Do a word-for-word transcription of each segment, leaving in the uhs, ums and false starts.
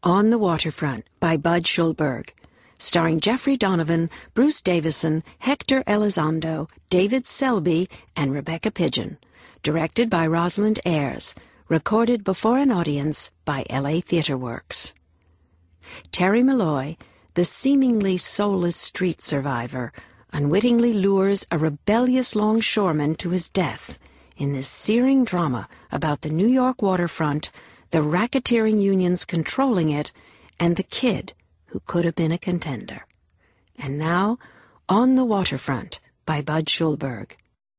On the Waterfront by Bud Schulberg, starring Jeffrey Donovan, Bruce Davison, Hector Elizondo, David Selby, and Rebecca Pidgeon. Directed by Rosalind Ayres. Recorded before an audience by L A Theatre Works. Terry Malloy, the seemingly soulless street survivor, unwittingly lures a rebellious longshoreman to his death in this searing drama about the New York waterfront, the racketeering unions controlling it, and the kid who could have been a contender. And now, On the Waterfront by Bud Schulberg.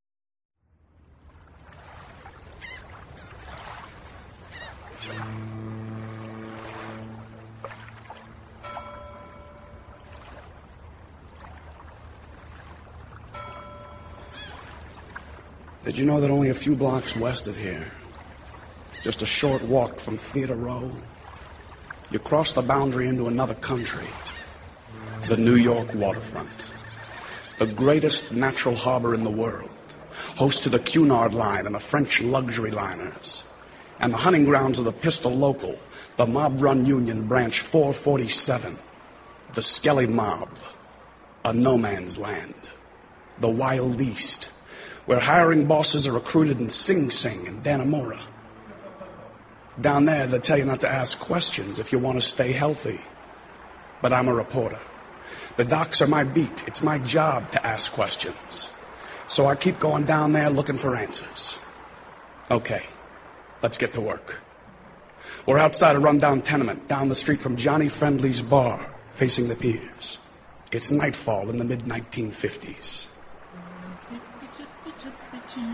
Did you know that only a few blocks west of here, just a short walk from Theater Row, you cross the boundary into another country, the New York waterfront, the greatest natural harbor in the world, host to the Cunard Line and the French luxury liners, and the hunting grounds of the Pistol Local, the mob-run Union Branch four forty-seven, the Skelly Mob, a no-man's land, the Wild East, where hiring bosses are recruited in Sing Sing and Dannemora. Down there, they tell you not to ask questions if you want to stay healthy. But I'm a reporter. The docks are my beat. It's my job to ask questions. So I keep going down there looking for answers. Okay, let's get to work. We're outside a rundown tenement down the street from Johnny Friendly's bar, facing the piers. It's nightfall in the mid nineteen fifties.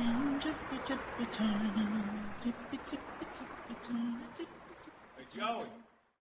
Hey, Joey.